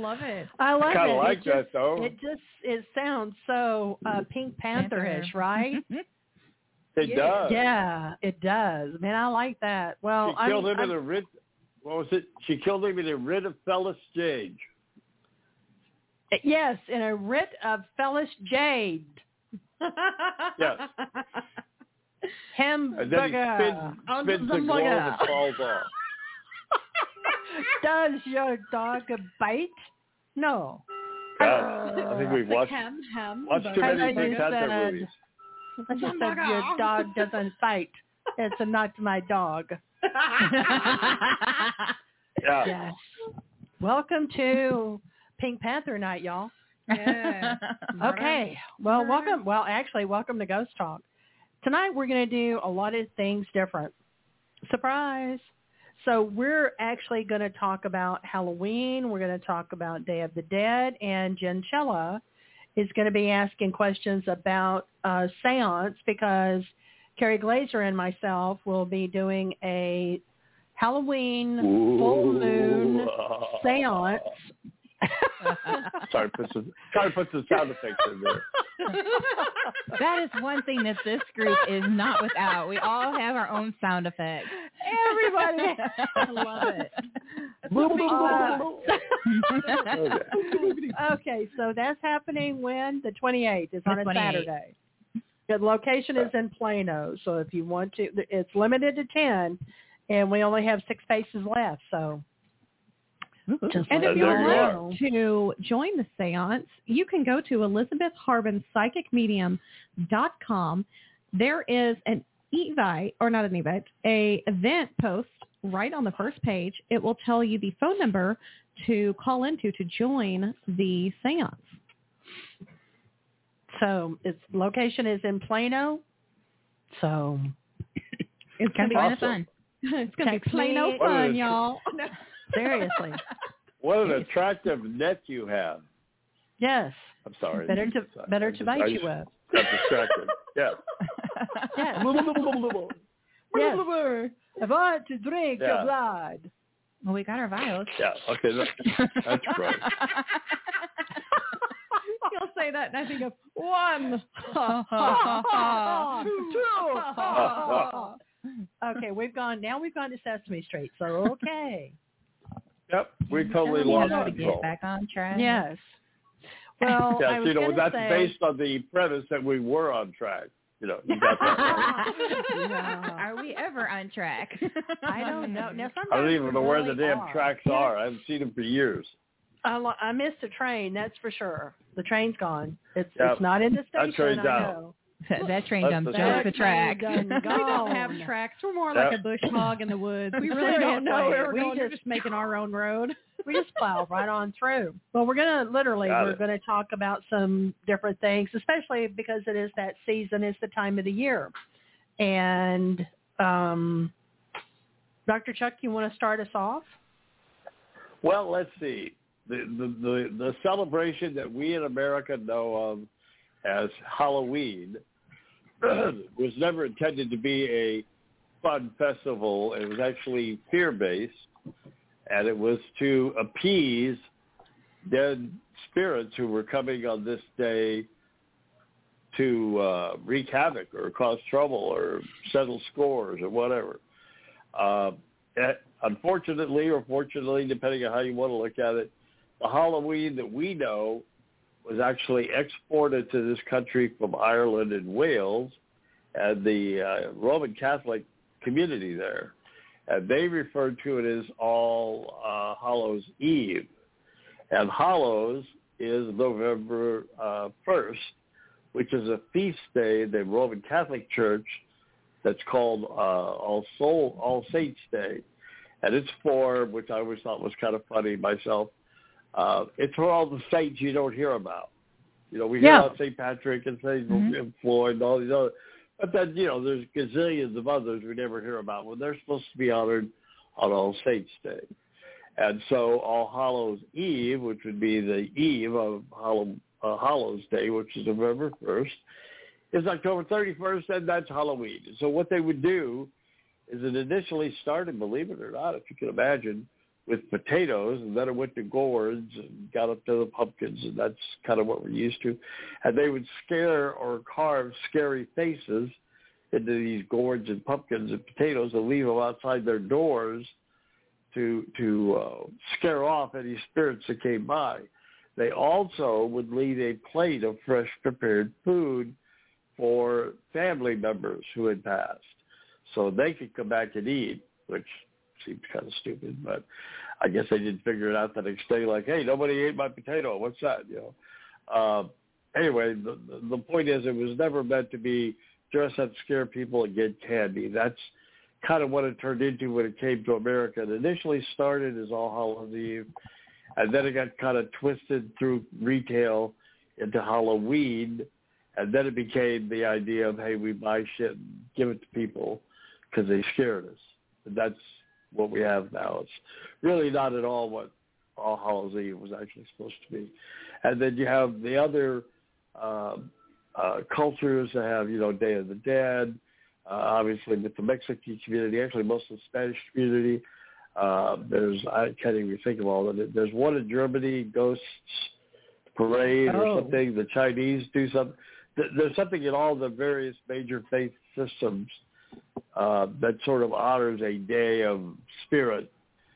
love it. I love kind of it. like that, though. It sounds so Pink Panther-ish, right? It does. Yeah, it does. Man, I like that. Well, She killed him in a writ. What was it? She killed him in a writ of Fellis Jade. Yes, in a writ of Fellis Jade. Yes. Hamburger. And then he spins the globe and falls off. Does your dog bite? No. I think we've watched too many Pink Panther movies. I just said your dog doesn't fight. It's not my dog. Yeah. Yes. Welcome to Pink Panther night, y'all. Yeah. Okay. Well, welcome. Well, actually, welcome to Ghost Talk. Tonight we're going to do a lot of things different. Surprise. So we're actually going to talk about Halloween. We're going to talk about Day of the Dead. And Jen Cella is going to be asking questions about seance because Carrie Glazer and myself will be doing a Halloween full moon seance. Try to put some sound effects in there. That is one thing that this group is not without. We all have our own sound effects. Everybody. I love it. Okay, so that's happening when? The 28th. It's on a Saturday. The location is in Plano, so if you want to, it's limited to 10, and we only have 6 spaces left, so. And if you want to join the seance, you can go to ElizabethHarbinPsychicMedium.com. There is an event post right on the first page. It will tell you the phone number to call into to join the seance. So its location is in Plano. So it's going to be kind of fun. It's going to be Plano fun, y'all. Seriously. What an attractive neck you have. Yes. I'm sorry. Better to bite you with. Got distracted. Yeah. Yes. Yes. I want to drink your blood. Well, we got our vials. Yeah. Okay. That's gross. You'll say that, and I think of 1, 2. Okay, we've gone to Sesame Street. So okay. Yep, we totally lost to control. Get back on track. Yes. Well, yes, I was that's say, based on the premise that we were on track. You got that right. No. Are we ever on track? I don't know. Now, I don't even know where the damn are. tracks are. I haven't seen them for years. I missed a train, that's for sure. The train's gone. It's not in the That station, train's I out. know. That train jumped off the track. We don't have tracks. We're more like a bush hog in the woods. We really don't know where we're going. We're just making our own road. We just plow right on through. Well, we're going to talk about some different things, especially because it is that season. It's the time of the year. And Dr. Chuck, you want to start us off? Well, let's see. The celebration that we in America know of as Halloween was never intended to be a fun festival. It was actually fear-based, and it was to appease dead spirits who were coming on this day to wreak havoc or cause trouble or settle scores or whatever. Unfortunately or fortunately, depending on how you want to look at it, the Halloween that we know was actually exported to this country from Ireland and Wales and the Roman Catholic community there. And they referred to it as All Hallows Eve. And Hallows is November 1st, which is a feast day in the Roman Catholic Church that's called All Saints Day. And it's for, which I always thought was kind of funny myself, it's for all the saints you don't hear about. We hear about St. Patrick and St. Floyd and all these other, but then, there's gazillions of others we never hear about. Well, they're supposed to be honored on All Saints Day. And so All Hallows Eve, which would be the eve of Hallows Day, which is November 1st, is October 31st, and that's Halloween. So what they would do is it initially started, believe it or not, if you can imagine, with potatoes, and then it went to gourds and got up to the pumpkins, and that's kind of what we're used to. And they would scare or carve scary faces into these gourds and pumpkins and potatoes and leave them outside their doors to scare off any spirits that came by. They also would leave a plate of fresh prepared food for family members who had passed, so they could come back and eat, which seems kind of stupid, but I guess they didn't figure it out the next day, like, hey, nobody ate my potato. What's that? Anyway, the point is, it was never meant to be dress up, scare people, and get candy. That's kind of what it turned into when it came to America. It initially started as All Hallows Eve, and then it got kind of twisted through retail into Halloween, and then it became the idea of, hey, we buy shit and give it to people because they scared us. And that's what we have now. It's really not at all what All Hallows Eve was actually supposed to be. And then you have the other cultures that have, Day of the Dead, obviously with the Mexican community, actually most of the Spanish community. I can't even think of all of it. There's one in Germany, Ghosts Parade or something. The Chinese do something. There's something in all the various major faith systems that sort of honors a day of spirit,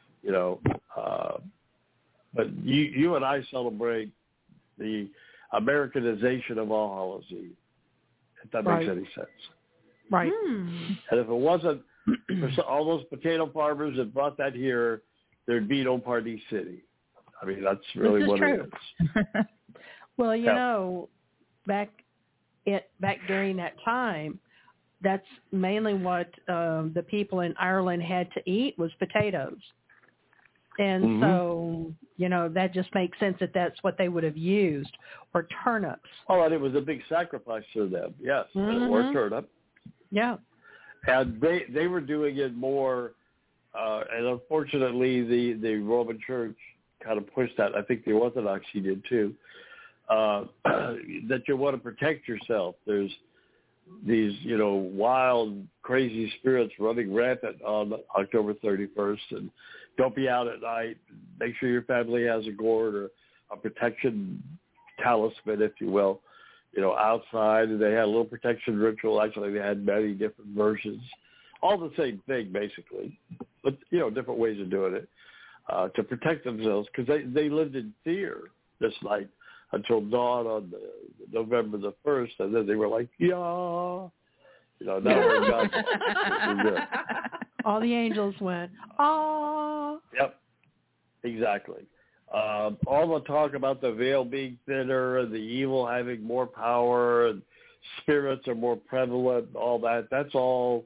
but you and I celebrate the Americanization of All Hallows Eve, if that makes any sense. Right. And if it wasn't for all those potato farmers that brought that here, there'd be no Party City. I mean, that's really what it is. Well, back during that time, that's mainly what the people in Ireland had to eat was potatoes. And so, that just makes sense that that's what they would have used, or turnips. Oh, and it was a big sacrifice to them, yes, or turnip. Yeah. And they were doing it more, and unfortunately the Roman Church kind of pushed that. I think the Orthodox did too, that you want to protect yourself. There's these, wild, crazy spirits running rampant on October 31st, and don't be out at night. Make sure your family has a gourd or a protection talisman, if you will, outside. And they had a little protection ritual. Actually, they had many different versions, all the same thing, basically, but, different ways of doing it to protect themselves, because they lived in fear this night until dawn on November the 1st, and then they were like, now we're done. All the angels went, ah. Yep, exactly. All the talk about the veil being thinner and the evil having more power and spirits are more prevalent, all that's all,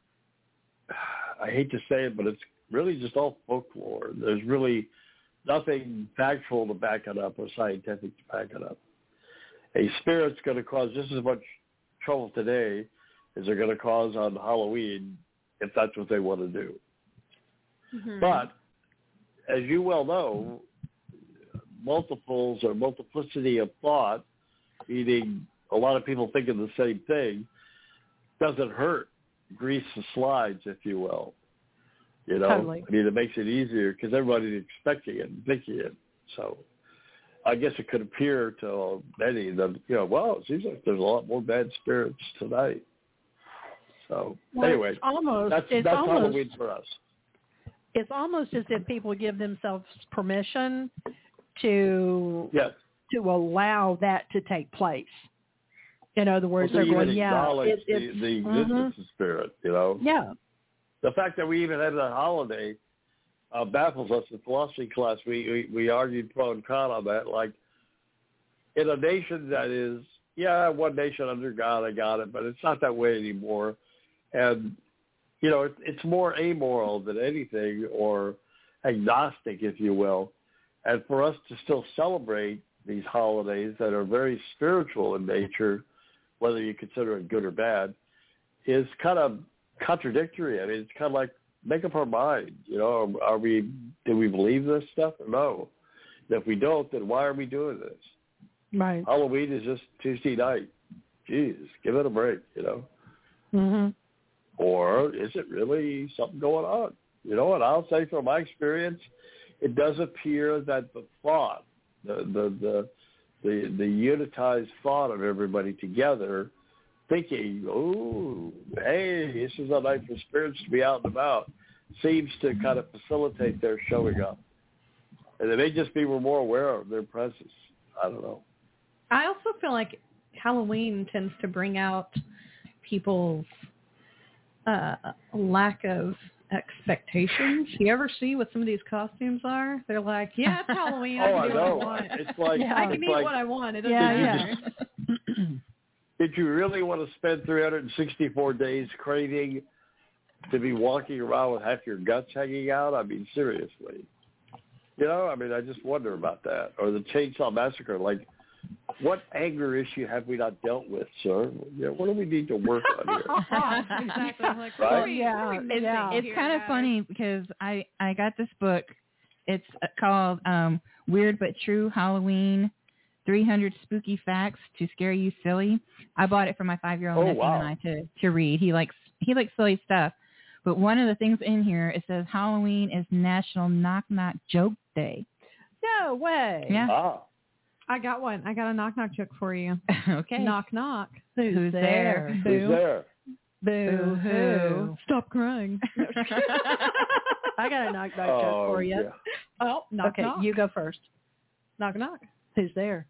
I hate to say it, but it's really just all folklore. There's really nothing factual to back it up or scientific to back it up. A spirit's going to cause just as much trouble today as they're going to cause on Halloween if that's what they want to do. Mm-hmm. But as you well know, multiples or multiplicity of thought, meaning a lot of people thinking the same thing, doesn't hurt. Grease the slides, if you will. Totally. I mean, it makes it easier because everybody's expecting it and thinking it. So I guess it could appear to many that, it seems like there's a lot more bad spirits tonight. So anyway, that's Halloween for us. It's almost as if people give themselves permission to allow that to take place. In other words, they're going, acknowledge the existence of spirit, Yeah. The fact that we even had that holiday baffles us. In philosophy class, we argued pro and con on that. Like, in a nation that is, one nation under God, I got it, but it's not that way anymore. And, it's more amoral than anything, or agnostic, if you will. And for us to still celebrate these holidays that are very spiritual in nature, whether you consider it good or bad, is kind of contradictory. I mean, it's kind of like, make up our mind. Do we believe this stuff or no? And if we don't, then why are we doing this? Right. Halloween is just Tuesday night. Jeez, give it a break, Mm-hmm. Or is it really something going on? You know what I'll say from my experience? It does appear that the thought, the unitized thought of everybody together, thinking, oh, hey, this is a night for spirits to be out and about, seems to kind of facilitate their showing up. And they may just be more aware of their presence. I don't know. I also feel like Halloween tends to bring out people's lack of expectations. You ever see what some of these costumes are? They're like, yeah, it's Halloween. I can do what I want. It's like, I can eat what I want. It doesn't matter. Did you really want to spend 364 days craving to be walking around with half your guts hanging out? I mean, seriously. You know, I mean, I just wonder about that. Or the Chainsaw Massacre. Like, what anger issue have we not dealt with, sir? You know, what do we need to work on here? Exactly. Like, right? It's kind of funny because I got this book. It's called Weird But True Halloween, 300 Spooky Facts to Scare You Silly. I bought it for my 5-year-old nephew and I to read. He likes silly stuff. But one of the things in here, it says Halloween is National Knock Knock Joke Day. No way. Yeah. Ah. I got one. I got a knock knock joke for you. Okay. Knock knock. Who's there? Who's there? Boo hoo. Stop crying. I got a knock knock joke for you. Yeah. Oh, knock knock. You go first. Knock knock. Who's there?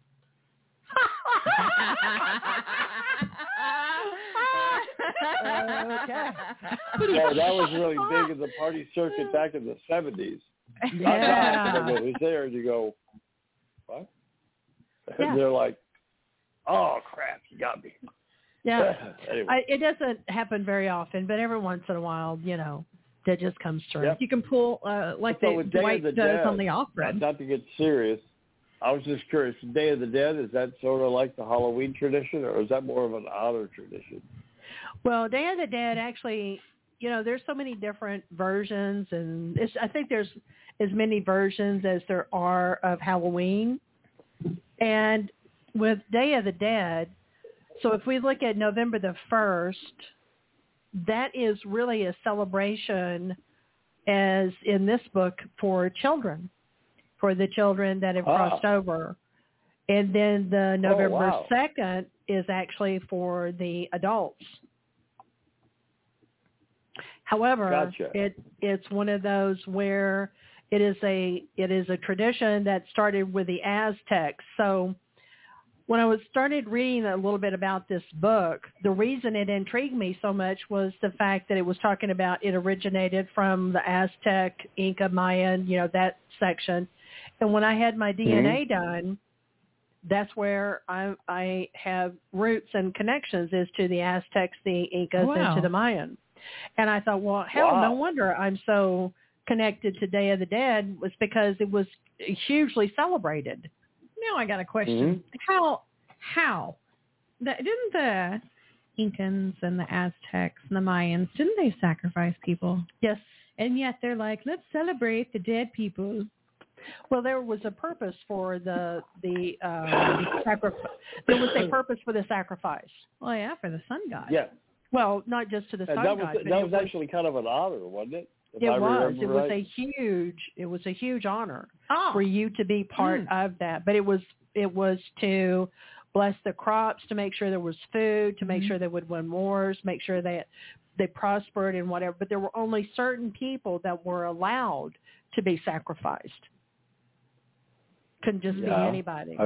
Okay. Yeah, that was really big in the party circuit back in the 70s. Yeah. I go, who's there? And you go, what? Yeah. And they're like, oh, crap, you got me. Yeah. Anyway. It doesn't happen very often, but every once in a while, you know, that just comes through. Yep. You can pull like So the Dwight does Dead, on the opera. Not to get serious, I was just curious. Day of the Dead, is that sort of like the Halloween tradition, or is that more of an honor tradition? Well, Day of the Dead actually, you know, there's so many different versions, and I think there's as many versions as there are of Halloween. And with Day of the Dead, so if we look at November the 1st, that is really a celebration, as in this book, for children, for the children that have crossed over. And then the November 2nd is actually for the adults. However, it's one of those where it is a tradition that started with the Aztecs. So when I started reading a little bit about this book, the reason it intrigued me so much was the fact that it was talking about it originated from the Aztec, Inca, Mayan, you know, that section. And when I had my DNA done, that's where I have roots and connections is to the Aztecs, the Incas, and to the Mayan. And I thought, well, no wonder I'm so connected to Day of the Dead, was because it was hugely celebrated. Now I got a question. How? Didn't the Incans and the Aztecs and the Mayans, didn't they sacrifice people? Yes. And yet they're like, let's celebrate the dead people. Well, there was a purpose for the sacrifice. There was a purpose for the sacrifice. Well, yeah, for the sun god. Yeah. Well, not just to the sun god. That was actually kind of an honor, wasn't it? It was a huge honor for you to be part of that. But it was to bless the crops, to make sure there was food, to make sure they would win wars, make sure that they prospered and whatever. But there were only certain people that were allowed to be sacrificed. Couldn't just be anybody.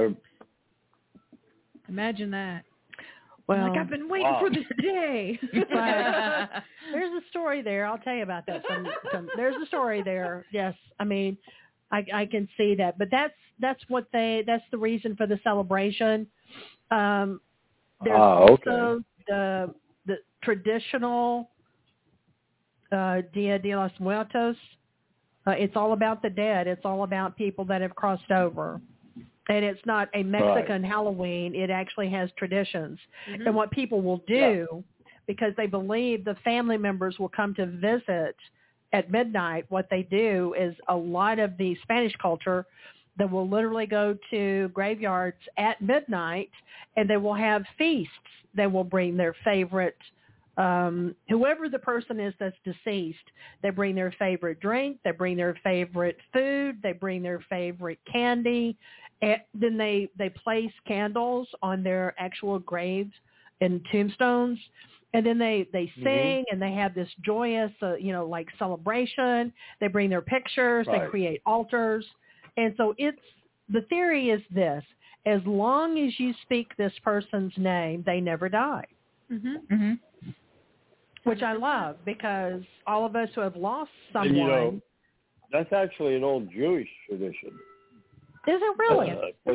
Imagine that. Well, like, I've been waiting for this day. But there's a story there. I'll tell you about that. There's a story there. Yes, I mean, I can see that. But that's the reason for the celebration. There's also the traditional Dia de los Muertos. It's all about the dead. It's all about people that have crossed over. And it's not a Mexican Halloween. It actually has traditions. And what people will do, because they believe the family members will come to visit at midnight, what they do is a lot of the Spanish culture that will literally go to graveyards at midnight, and they will have feasts. They will bring their favorite whoever the person is that's deceased, they bring their favorite drink, they bring their favorite food, they bring their favorite candy, and then they place candles on their actual graves and tombstones, and then they sing and they have this joyous, like celebration. They bring their pictures, Right. they create altars, and so the theory is this: as long as you speak this person's name, they never die. Mm-hmm. Mm-hmm. Which I love, because all of us who have lost And, someone. that's actually an old Jewish tradition. Is it really? For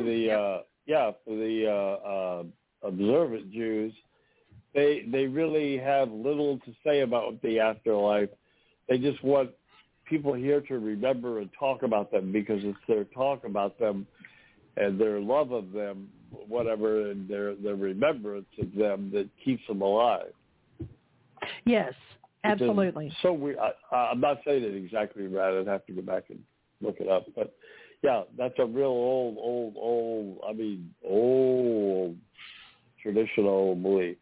the observant Jews, they really have little to say about the afterlife. They just want people here to remember and talk about them, because it's their talk about them and their love of them, whatever, and their remembrance of them that keeps them alive. Yes, absolutely. So I'm not saying it exactly right. I'd have to go back and look it up. But, yeah, that's a real old traditional belief.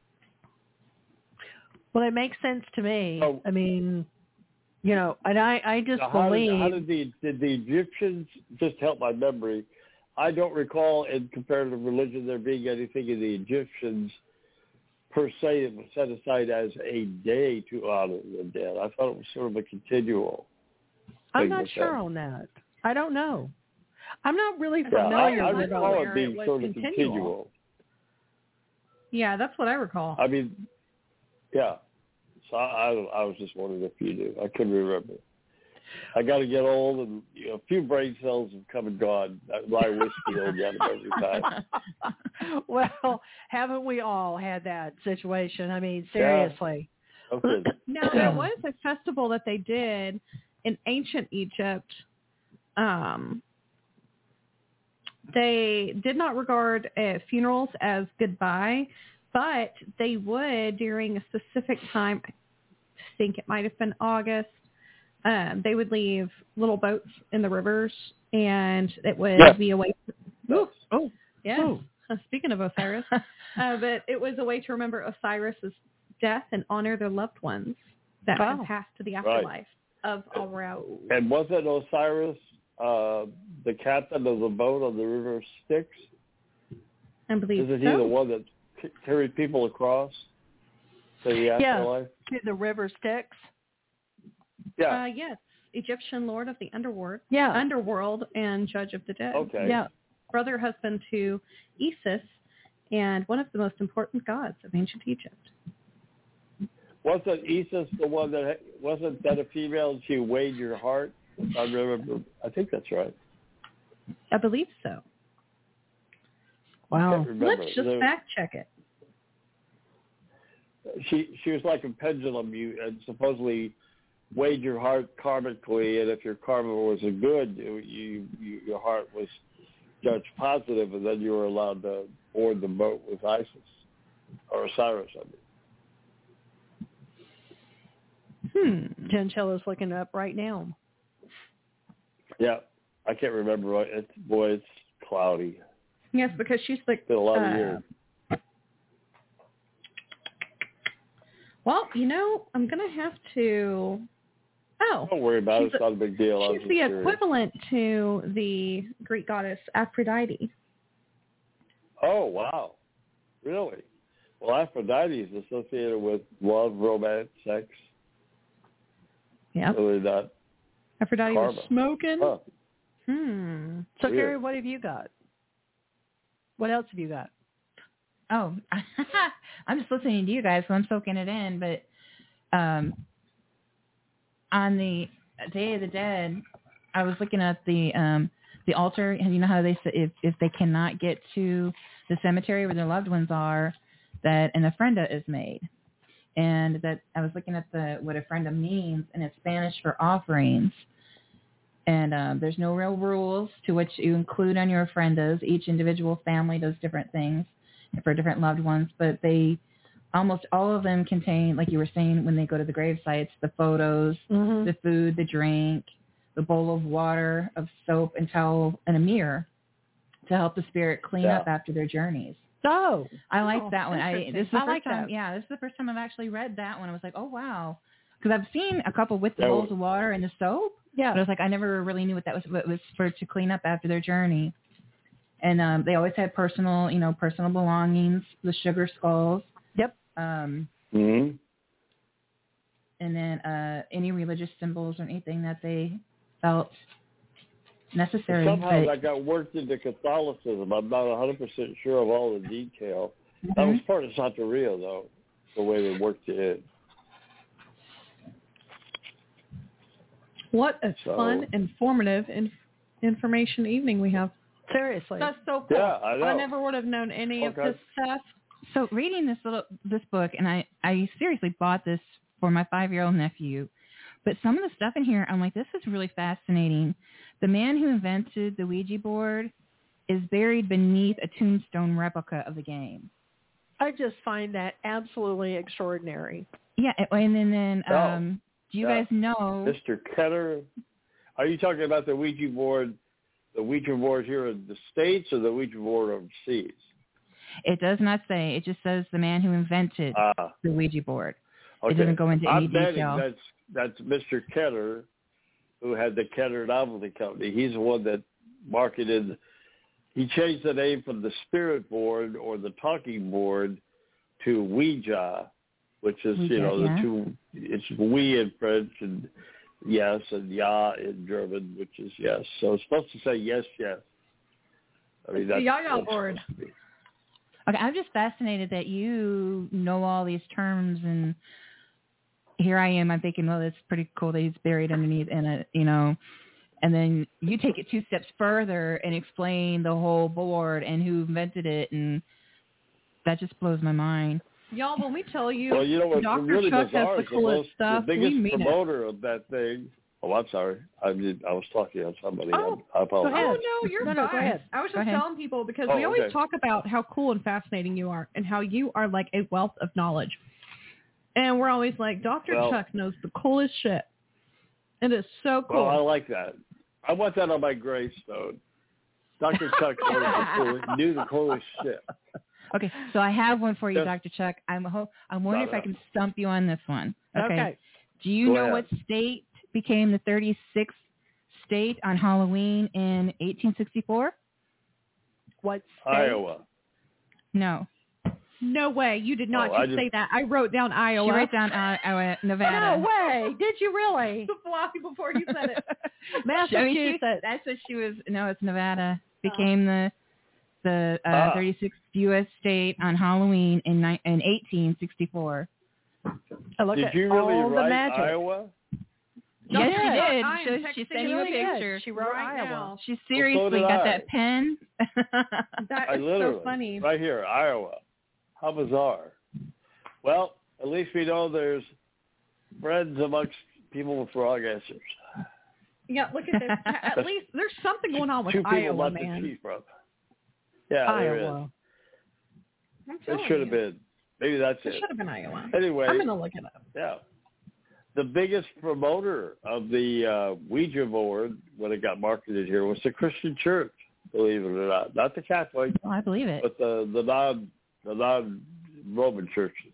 Well, it makes sense to me. Oh. I mean, and I just Now, believe. How did the Egyptians, just help my memory, I don't recall in comparative religion there being anything in the Egyptians per se that was set aside as a day to honor the dead. I thought it was sort of a continual. I'm not sure on that. I don't know. I'm not really familiar I with recall all. it being sort of continual. Yeah, that's what I recall. I mean, yeah. So I was just wondering if you knew. I couldn't remember. I got to get old, and a few brain cells have come and gone. My whiskey will get them every time. Well, haven't we all had that situation? I mean, seriously. Yeah. Okay. Now, there was a festival that they did in ancient Egypt. They did not regard funerals as goodbye, but they would, during a specific time, I think it might have been August, they would leave little boats in the rivers, and it would be a way speaking of Osiris, but it was a way to remember Osiris's death and honor their loved ones that had passed to the afterlife of Aura. And wasn't Osiris the captain of the boat on the river Styx? I believe Isn't he the one that carried people across to the afterlife? To the river Styx. Yeah. Yes, Egyptian lord of the underworld. Yeah. Underworld and judge of the dead. Okay. Yeah. Brother, husband to Isis, and one of the most important gods of ancient Egypt. Wasn't Isis the one that wasn't that a female and she weighed your heart? I remember. I think that's right. I believe so. Wow. Let's just fact check it. She was like a pendulum. And supposedly weighed your heart karmically, and if your karma was a good, your heart was judged positive, and then you were allowed to board the boat with Isis or Osiris. Gencella's looking it up right now. Yeah, I can't remember. It's cloudy. Yes, because she's the. It's been a lot of years. Well, I'm going to have to. Oh. Don't worry about it. It's not a big deal. She's the equivalent to the Greek goddess Aphrodite. Oh, wow. Really? Well, Aphrodite is associated with love, romance, sex. Yeah. Really not. Aphrodite karma. was smoking. Huh. So, Weird. Carrie, what have you got? What else have you got? Oh, I'm just listening to you guys, so I'm soaking it in. But on the Day of the Dead, I was looking at the altar, and you know how they say if they cannot get to the cemetery where their loved ones are, that an ofrenda is made. And that I was looking at what ofrenda means, and it's Spanish for offerings. And there's no real rules to what you include on your ofrendas. Each individual family does different things for different loved ones, but almost all of them contain, like you were saying, when they go to the grave sites, the photos, the food, the drink, the bowl of water, of soap and towel, and a mirror to help the spirit clean up after their journeys. Oh, I like that one. interesting. This is the I first like time. that. Yeah, this is the first time I've actually read that one. I was like, oh wow, because I've seen a couple with the That bowls was- of water and the soap. yeah. But I was like, I never really knew what that was. What it was for to clean up after their journey. And they always had personal belongings, the sugar skulls. Yep. And Mhm. then any religious symbols or anything that they felt necessary. Somehow but, that got worked into Catholicism. I'm not 100% sure of all the detail. That Mhm. was part of Santeria, though, the way they worked it in. What a So- fun, informative information evening we have. Seriously. That's so cool. Yeah, I know. never would have known any of Okay. this stuff. So reading this book, and I seriously bought this for my 5-year-old nephew, but some of the stuff in here, I'm like, this is really fascinating. The man who invented the Ouija board is buried beneath a tombstone replica of the game. I just find that absolutely extraordinary. Yeah, and then do you Yeah. guys know? Mr. Ketter, are you talking about the Ouija board here in the States or the Ouija board overseas? It does not say. It just says the man who invented the Ouija board. Okay. It doesn't go into any I'm betting detail. that's Mr. Ketter, who had the Ketter Novelty Company. He's the one that marketed. He changed the name from the Spirit Board or the Talking Board to Ouija, which is Ouija, the yeah. two. It's oui in French and yes, and ja in German, which is yes. So it's supposed to say yes, yes. I mean, that's Ya-ya what it's board. supposed to be. Okay, I'm just fascinated that you know all these terms, and here I am. I'm thinking, well, it's pretty cool that he's buried underneath in a, and then you take it 2 steps further and explain the whole board and who invented it, and that just blows my mind. Y'all, when we tell you, Well, you know what's Dr. really Chuck bizarre has is the coolest stuff, the we biggest mean it. promoter of that thing. Oh, I'm sorry. I was talking on somebody. Oh, I apologize. go ahead. Oh, no, you're No, fine. go ahead. I was Go just ahead. telling people because Oh, we always okay. talk about how cool and fascinating you are and how you are like a wealth of knowledge. And we're always like, Dr. Well- Chuck knows the coolest shit. It is so cool. Well, I like that. I want that on my gravestone. Dr. Chuck knew the coolest shit. Okay, so I have one for you, Yes. Dr. Chuck. I'm wondering if I can stump you on this one. Okay. Do you Go know ahead. what state became the 36th state on Halloween in 1864? What state? Iowa. No. No way. You did not Oh, I just say that. I wrote down Iowa. She wrote down Nevada. No way. Did you really? Fly before you said it. Massachusetts. That's what she was. No, it's Nevada. Became the 36th U.S. state on Halloween in 1864. I look Did at you really all the write magic. Iowa? No, Yes, she yeah. did. I am She texting sent you you a really good. picture. She wrote Right Iowa. now. She seriously did got I. that pen. That I is literally, so funny. right here, Iowa. How bizarre. Well, at least we know there's friends amongst people with wrong answers. Yeah, look at this. At least there's something going on with Two people Iowa, not to man. cheat from. Yeah, there is. Iowa. I'm It telling should have you. been. Maybe that's It it. should have been Iowa. Anyway, I'm going to look it up. yeah. The biggest promoter of the Ouija board when it got marketed here was the Christian Church, believe it or not. Not the Catholic, Oh, I believe it. but the non-Roman churches.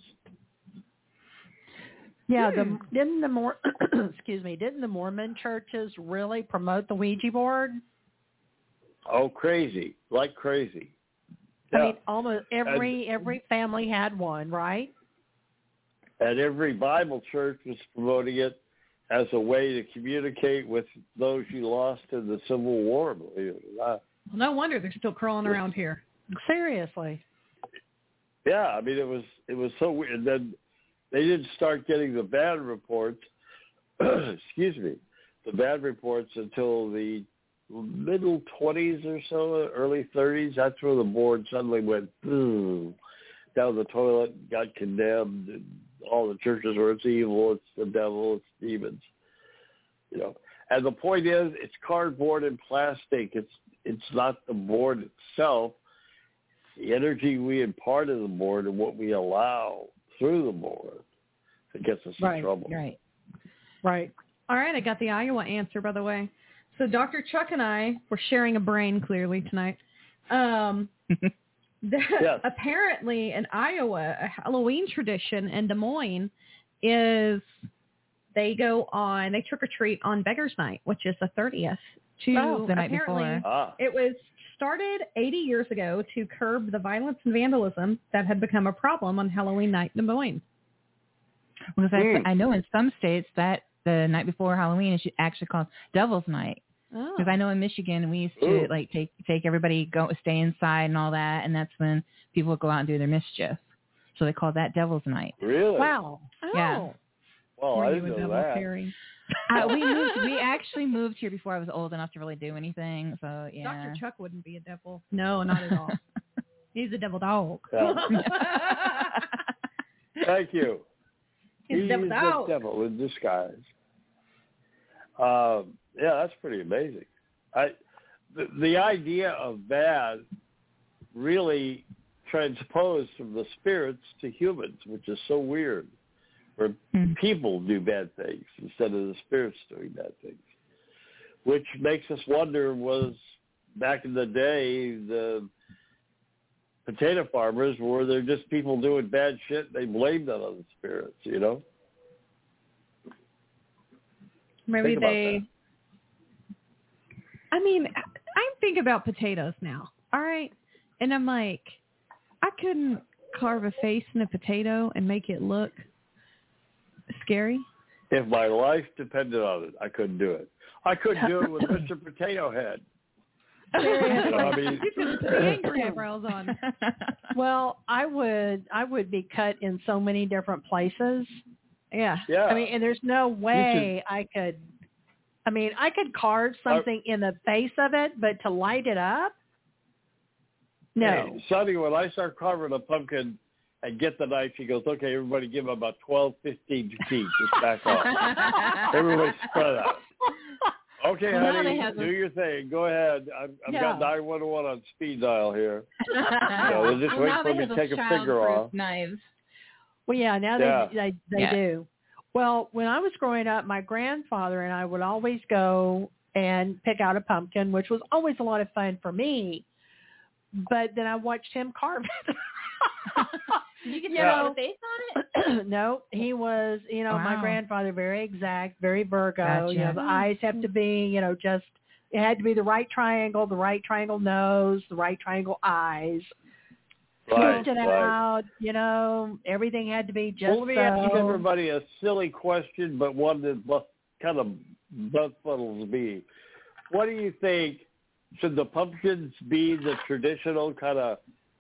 Yeah, didn't the Mormon churches really promote the Ouija board? Oh, crazy. Like crazy. I Yeah. mean, almost every family had one, right? And every Bible church was promoting it as a way to communicate with those you lost in the Civil War, believe it or not. Well, no wonder they're still crawling around here. Seriously. Yeah, I mean, it was so weird. And then they didn't start getting the bad reports, excuse me, the bad reports until the middle 20s or so, early 30s. That's where the board suddenly went boom, down the toilet, got condemned, and all the churches were, it's evil, it's the devil, it's demons. And the point is, it's cardboard and plastic. It's not the board itself. The energy we impart in the board and what we allow through the board that gets us in trouble. Right. Right. All right, I got the Iowa answer, by the way. So Dr. Chuck and I were sharing a brain clearly tonight. Yes. Apparently in Iowa, a Halloween tradition in Des Moines is they trick or treat on Beggar's Night, which is the 30th. The night Apparently, before. it was started 80 years ago to curb the violence and vandalism that had become a problem on Halloween night in Des Moines. Because I know in some states that the night before Halloween is actually called Devil's Night. Because I know in Michigan we used to like take everybody stay inside and all that, and that's when people would go out and do their mischief. So they call that Devil's Night. Really? Wow. Yeah. Well, I didn't know that. We actually moved here before I was old enough to really do anything. So yeah. Dr. Chuck wouldn't be a devil. No, not at all. He's a devil dog. Yeah. Thank you. He's a devil dog. The devil in disguise. Yeah, that's pretty amazing. The idea of bad really transposed from the spirits to humans, which is so weird, where people do bad things instead of the spirits doing bad things, which makes us wonder, was back in the day the potato farmers, were there just people doing bad shit? They blamed that on the spirits, you know? Maybe they... I mean, I'm thinking about potatoes now, all right? And I'm like, I couldn't carve a face in a potato and make it look scary. If my life depended on it, I couldn't do it. I couldn't do it with Mr. Potato Head. You know, I mean, you can put the angry eyebrows on. Well, I would be cut in so many different places. Yeah. Yeah. I mean, and there's no way I could carve something in the face of it, but to light it up? No. Hey, Sonny, when I start carving a pumpkin and get the knife, she goes, okay, everybody give him about 12, 15 feet. Just back off. Everybody spread out. Okay, honey, do your thing. Go ahead. I've got 911 on speed dial here. They're just waiting for me to take a finger off. Knives. Well, yeah, now they do. Well, when I was growing up, my grandfather and I would always go and pick out a pumpkin, which was always a lot of fun for me. But then I watched him carve it. Did you get to put a face on it? No, he was, my grandfather, very exact, very Virgo. Gotcha. The eyes have to be, it had to be the right triangle nose, the right triangle eyes. Twist it out, everything had to be just Well, let me ask everybody a silly question, but one that kind of befuddles me. What do you think? Should the pumpkins be the traditional kind of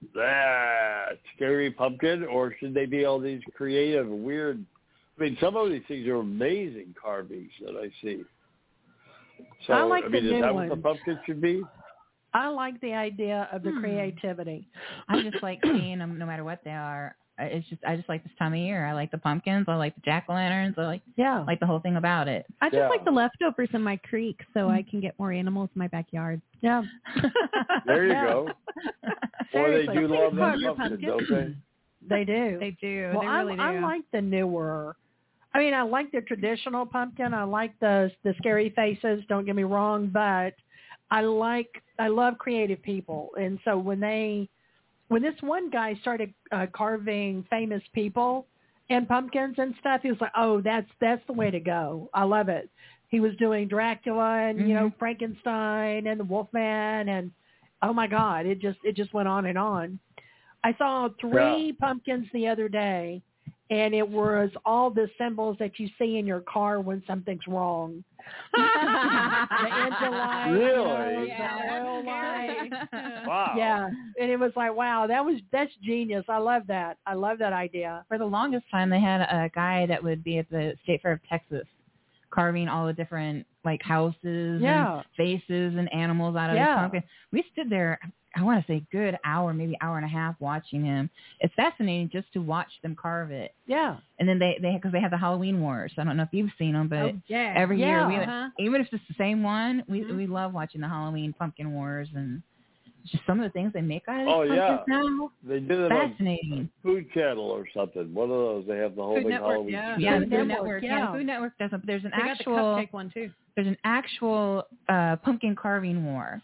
scary pumpkin, or should they be all these creative, weird? I mean, some of these things are amazing carvings that I see. So, I like the is new that ones. what the pumpkin should be? I like the idea of the creativity. I just like seeing them, no matter what they are. I just like this time of year. I like the pumpkins. I like the jack-o'-lanterns. I like the whole thing about it. I just like the leftovers in my creek so I can get more animals in my backyard. Yeah. There you go. Or they do love carve that your pumpkin, pumpkin. don't they? They do. They do. Well, they really do. I like the newer. I mean, I like the traditional pumpkin. I like the scary faces. Don't get me wrong, but I love creative people, and so when this one guy started carving famous people and pumpkins and stuff, he was like, "Oh, that's the way to go." I love it. He was doing Dracula and Frankenstein and the Wolfman, and oh my God, it just went on and on. I saw 3 pumpkins the other day, and it was all the symbols that you see in your car when something's wrong. The engine light, Really? the oil light. Wow. Yeah, and it was like, wow, that's genius. I love that. I love that idea. For the longest time, they had a guy that would be at the State Fair of Texas carving all the different houses and faces and animals out of this pumpkin. We stood there, I want to say good hour, maybe hour and a half watching him. It's fascinating just to watch them carve it. Yeah. And then because they have the Halloween Wars. I don't know if you've seen them, but every year, even if it's the same one, we love watching the Halloween Pumpkin Wars, and just some of the things they make out of these pumpkins now. They did it fascinating. on Food Channel or something. One of those. They have the whole Food big Network, Halloween. Yeah, the Food Food Network, Network. Yeah, the Food Network does them. But there's an They got the cupcake one too. There's an actual pumpkin carving war.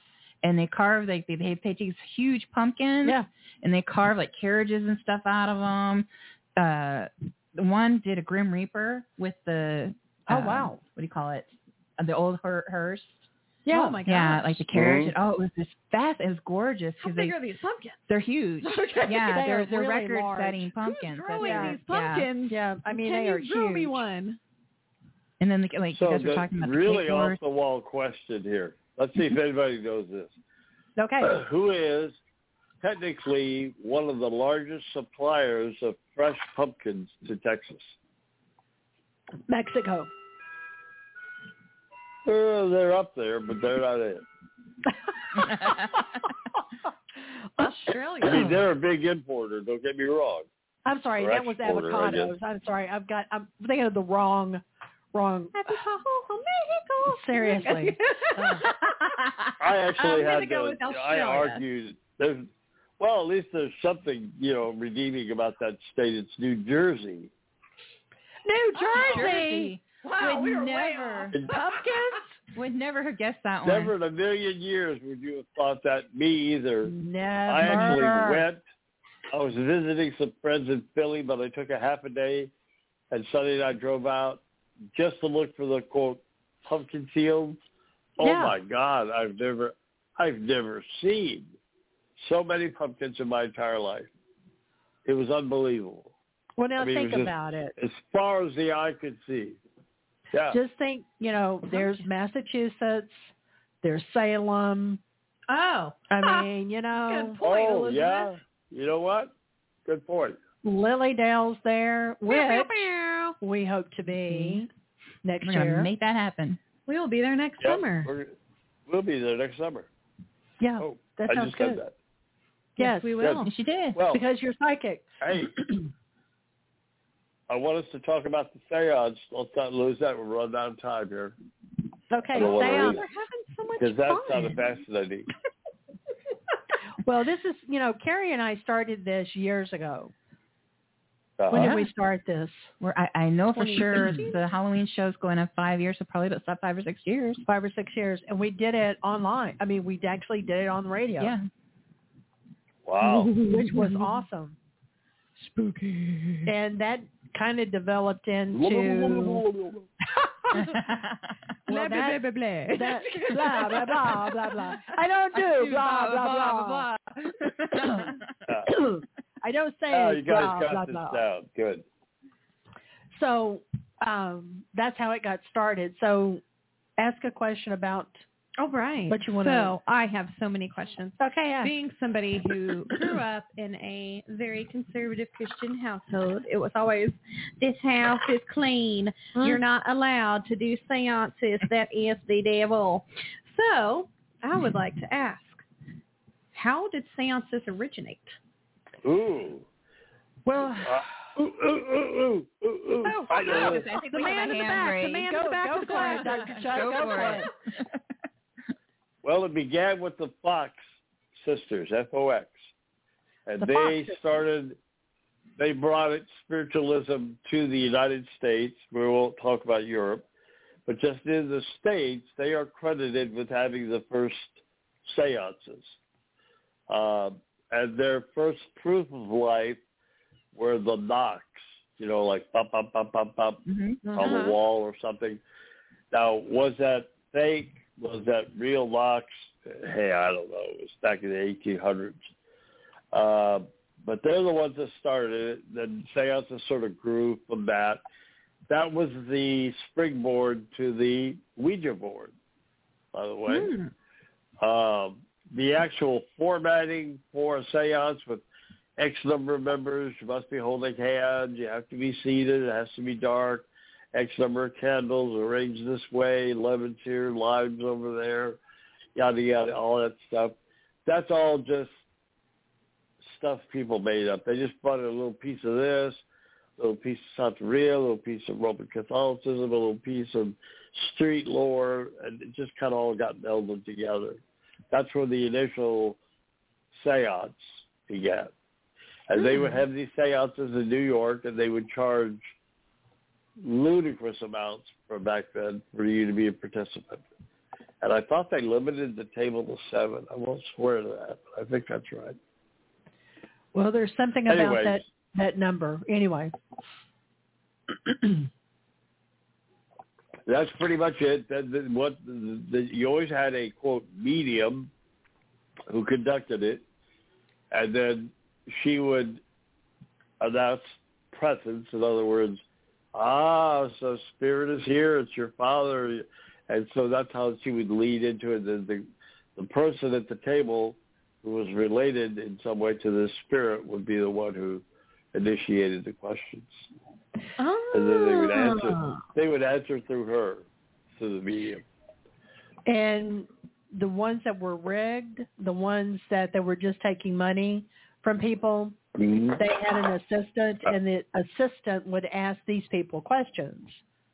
and they carve they take these huge pumpkins, and they carve like carriages and stuff out of them. The one did a Grim Reaper with the what do you call it? The old hearse. Yeah. Oh my god. Yeah, like the carriage. Mm-hmm. It was just fast. It was gorgeous. How big are these pumpkins? They're huge. Okay. Yeah, they're really record-setting pumpkins. Who's growing these pumpkins? Yeah, I mean Can they are you grow huge. me one? And then you guys were talking about really the off the wall question here. Let's see if anybody knows this. Okay. Who is technically one of the largest suppliers of fresh pumpkins to Texas? Mexico. They're up there, but they're not it. Australia. I mean, they're a big importer. Don't get me wrong. I'm sorry, that was Exporter, avocados. I'm sorry, I'm thinking of the wrong. Seriously. I actually had go with I argued. At least there's something redeeming about that state. It's New Jersey. New Jersey. Wow, would we were never Pumpkins? would never have guessed that one. Never in a million years would you have thought that. Me either. Never. I actually went. I was visiting some friends in Philly, but I took a half a day, and Sunday night drove out just to look for the quote pumpkin fields. Oh my God, I've never seen so many pumpkins in my entire life. It was unbelievable. Well, now think it about it. As far as the eye could see. Yeah. Just think, there's Massachusetts, there's Salem. Oh. I mean, Good point, Elizabeth. Yeah. You know what? Good point. Lilydale's there, which we hope to be next We're year. gonna make that happen. We will be there next summer. We'll be there next summer. Yeah, that I sounds just good. said that. Yes, we will. Yes, you did. Well, because you're psychic. Hey, I want us to talk about the seance. Let's not lose that. We're running out of time here. Okay, I don't wanna seance. lose We're having so much because fun. that sounded fascinating. Well, this is, Carrie and I started this years ago. When did we start this? I know for sure the Halloween show's going on 5 years, so probably about 5 or 6 years. 5 or 6 years. And we did it online. I mean, we actually did it on the radio. Yeah. Wow. Which was awesome. Spooky. And that kind of developed into... Blah, blah, blah, blah. That, blah, blah, blah, blah, blah. I don't do blah, blah, blah. I don't say you guys blah, got blah, this blah. down. Good. So that's how it got started. So ask a question about Oh, right. what you want to So I have so many questions. Okay, yeah. Being somebody who grew up in a very conservative Christian household, it was always, this house is clean. You're not allowed to do seances. That is the devil. So I would like to ask, how did seances originate? Ooh. Well, Oh, I know it. I think the we man have in a the hand back. The raised. man in the back of the class. Dr. Chuck, Go go for for it. it. Well, it began with the Fox sisters, F-O-X. And they brought it, spiritualism, to the United States. We won't talk about Europe. But just in the States, they are credited with having the first seances. And their first proof of life were the knocks, like bop, bop, bop, bop, bop on the wall or something. Now, was that fake? Was that real knocks? Hey, I don't know. It was back in the 1800s. But they're the ones that started it. Then seances sort of grew from that. That was the springboard to the Ouija board, by the way. The actual formatting for a seance with X number of members, you must be holding hands, you have to be seated, it has to be dark, X number of candles arranged this way, lemons here, limes over there, yada, yada, all that stuff. That's all just stuff people made up. They just brought in a little piece of this, a little piece of Santeria, a little piece of Roman Catholicism, a little piece of street lore, and it just kind of all got melded together. That's where the initial seance began. And they would have these seances in New York, and they would charge ludicrous amounts from back then for you to be a participant. And I thought they limited the table to 7. I won't swear to that, but I think that's right. Well, there's something about that number. Anyway. That's pretty much it. You always had a, quote, medium who conducted it, and then she would announce presence. In other words, so spirit is here. It's your father. And so that's how she would lead into it. The person at the table who was related in some way to the spirit would be the one who initiated the questions. Oh. And then they would answer through her, through the medium. And the ones that were rigged, the ones that they were just taking money from people, they had an assistant, and the assistant would ask these people questions.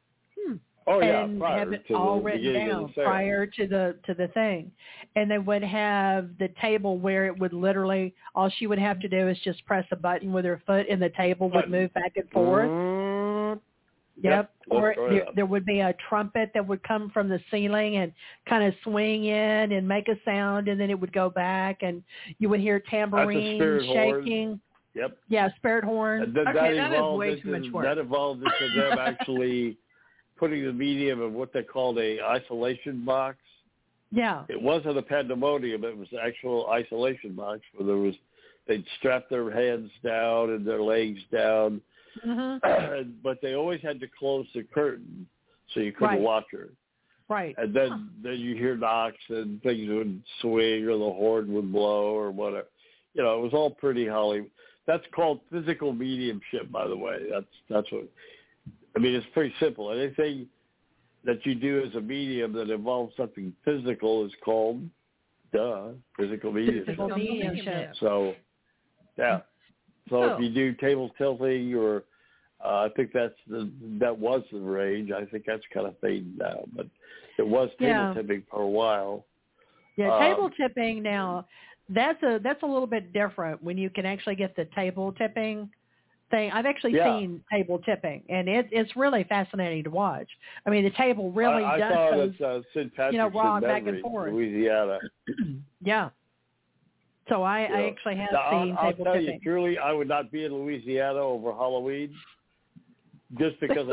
Oh yeah, and have it all written down prior to the thing. And they would have the table where it would literally, all she would have to do is just press a button with her foot, and the table would move back and forth. Yep. Or there would be a trumpet that would come from the ceiling and kind of swing in and make a sound, and then it would go back, and you would hear tambourine shaking. Horn. Yep. Yeah, spirit horn. That is way too much work. That evolved into them actually putting the medium in what they called a isolation box. Yeah. It wasn't a pandemonium. It was an actual isolation box where they'd strap their hands down and their legs down. Mm-hmm. But they always had to close the curtain so you couldn't watch her. Right. And then you hear knocks and things would swing or the horn would blow or whatever. You know, it was all pretty Hollywood. That's called physical mediumship, by the way. That's what. I mean, it's pretty simple. Anything that you do as a medium that involves something physical is called, physical mediumship. Physical mediumship. So, yeah. So if you do table tilting, or I think that was the rage. I think that's kind of fading now, but it was table tipping for a while. Yeah, table tipping now. That's a little bit different when you can actually get the table tipping thing. I've actually seen table tipping, and it's really fascinating to watch. I mean, the table really I does saw those, it at St. Patrick's rock in back and forth. Louisiana. Yeah. So I actually have seen I'll table tell tipping. you, truly, I would not be in Louisiana over Halloween just because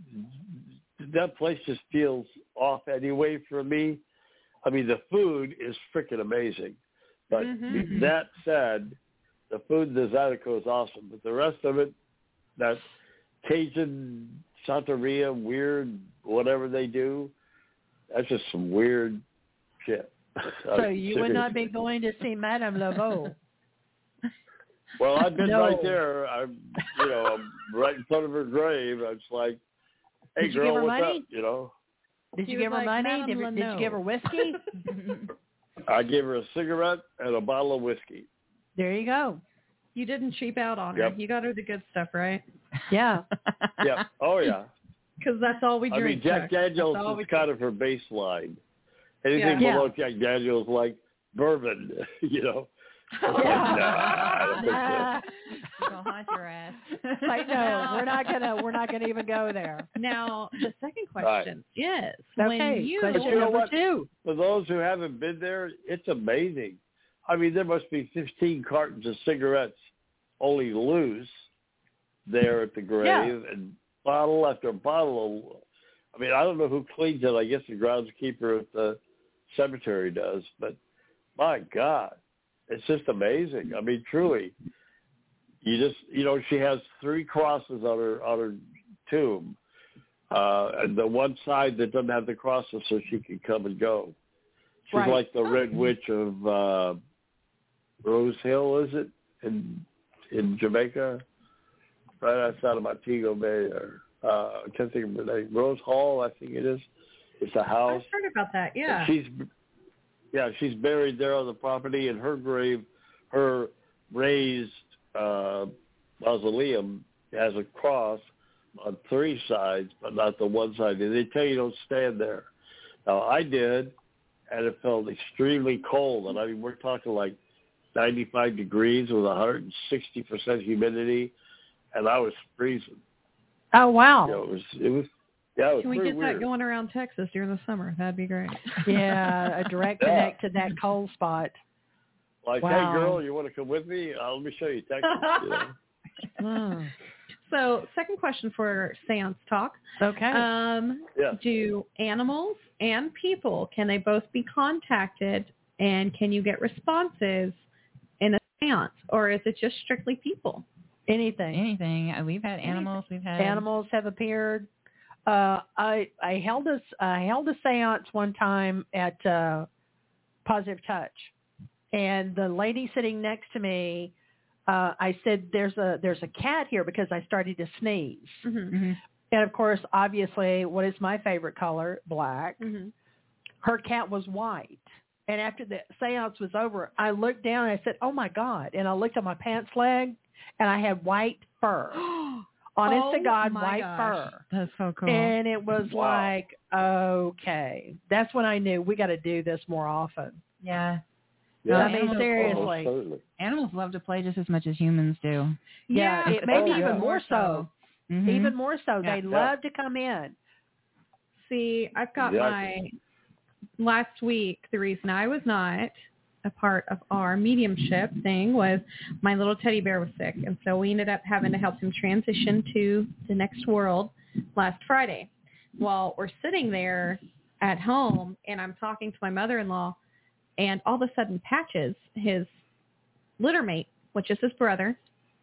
that place just feels off anyway for me. I mean, the food is freaking amazing. But that said, the food in the Zydeco is awesome. But the rest of it, that Cajun Santeria, weird, whatever they do, that's just some weird shit. So you would not be going to see Madame Laveau? Well, I've been right there. I'm right in front of her grave. I was like, hey, girl, what's up? You know? Did you give her money? Did you give her whiskey? I gave her a cigarette and a bottle of whiskey. There you go. You didn't cheap out on her. You got her the good stuff, right? Yeah. Yeah. Oh, yeah. Because that's all we drink. I mean, Jack Daniels is kind of her baseline. Anything below Jack Daniels, like bourbon, you know. Gonna haunt your ass. Like, no, we're not gonna even go there. Now, the second question is question number 2. For those who haven't been there, it's amazing. I mean, there must be 15 cartons of cigarettes only loose there at the grave, and bottle after bottle. I mean, I don't know who cleans it. I guess the groundskeeper at the cemetery does, but my God, it's just amazing. I mean, truly, she has 3 crosses on her tomb, and the one side that doesn't have the crosses, so she can come and go. She's like the Red Witch of Rose Hill, is it in Jamaica, right outside of Montego Bay, or I can't think of the name. Rose Hall, I think it is. It's a house. I've heard about that. Yeah. She's buried there on the property, and her grave, her raised mausoleum has a cross on 3 sides, but not the one side. And they tell you don't stand there. Now, I did, and it felt extremely cold. And I mean, we're talking like 95 degrees with 160% humidity, and I was freezing. Oh, wow. It Yeah, it was Can we pretty get weird. that going around Texas during the summer? That'd be great. Yeah, a direct connect to that cold spot. Like, Wow. hey, girl, you want to come with me? Let me show you Texas. You know? Mm. So, second question for Seance Talk. Okay. Yeah. Do animals and people, can they both be contacted, and can you get responses in a seance, or is it just strictly people? Anything. We've had animals. We've had Animals have appeared. I held a seance one time at Positive Touch, and the lady sitting next to me, I said, "There's a cat here," because I started to sneeze. Mm-hmm. And of course, obviously, what is my favorite color? Black. Mm-hmm. Her cat was white. And after the seance was over, I looked down and I said, "Oh my God!" And I looked at my pants leg, and I had white fur. Honest to God, white fur. That's so cool. And it was Wow. like, okay, that's when I knew we got to do this more often. Yeah. Yeah. I mean, Animals- seriously. Certainly. Animals love to play just as much as humans do. Yeah, it maybe Oh, yeah. even more so. Mhm. Even more so. Yeah. They love to come in. See, I've got Exactly. last week, the reason I was not a part of our mediumship thing was my little teddy bear was sick. And so we ended up having to help him transition to the next world last Friday. Well, we're sitting there at home, and I'm talking to my mother-in-law, and all of a sudden Patches, his litter mate, which is his brother,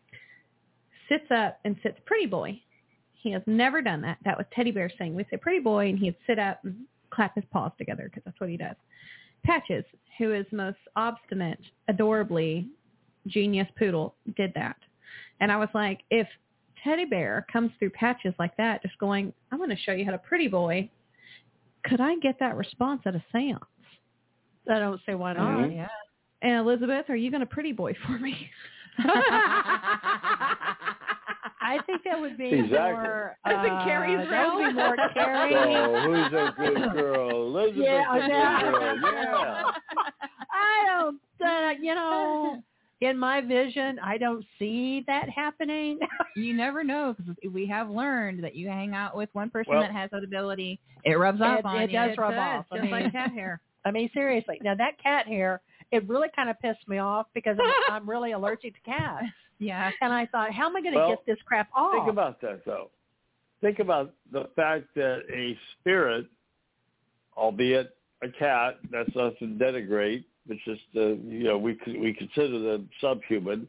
sits up and sits Pretty Boy. He has never done that. That was Teddy Bear saying, we say Pretty Boy, and he'd sit up and clap his paws together because that's what he does. Patches, who is most obstinate, adorably genius poodle, did that. And I was like, if Teddy Bear comes through Patches like that, just going, I'm going to show you how to Pretty Boy, could I get that response at a seance? I don't see why not. Mhm. Yeah. And Elizabeth, are you going to Pretty Boy for me? I think that would be Exactly. more. I think Carrie's that would be more Carrie. So who's a good girl? Elizabeth's Yeah, a good yeah. girl. Yeah. I don't, in my vision, I don't see that happening. You never know, because we have learned that you hang out with one person Well- that has that ability, it rubs off on It you. does rub off. Just like cat hair. I mean, seriously. Now, that cat hair, it really kind of pissed me off because I'm really allergic to cats. Yeah. And I thought, how am I going to Well, get this crap off? Think about that, though. Think about the fact that a spirit, albeit a cat, that's not to denigrate, but just, we consider them subhuman,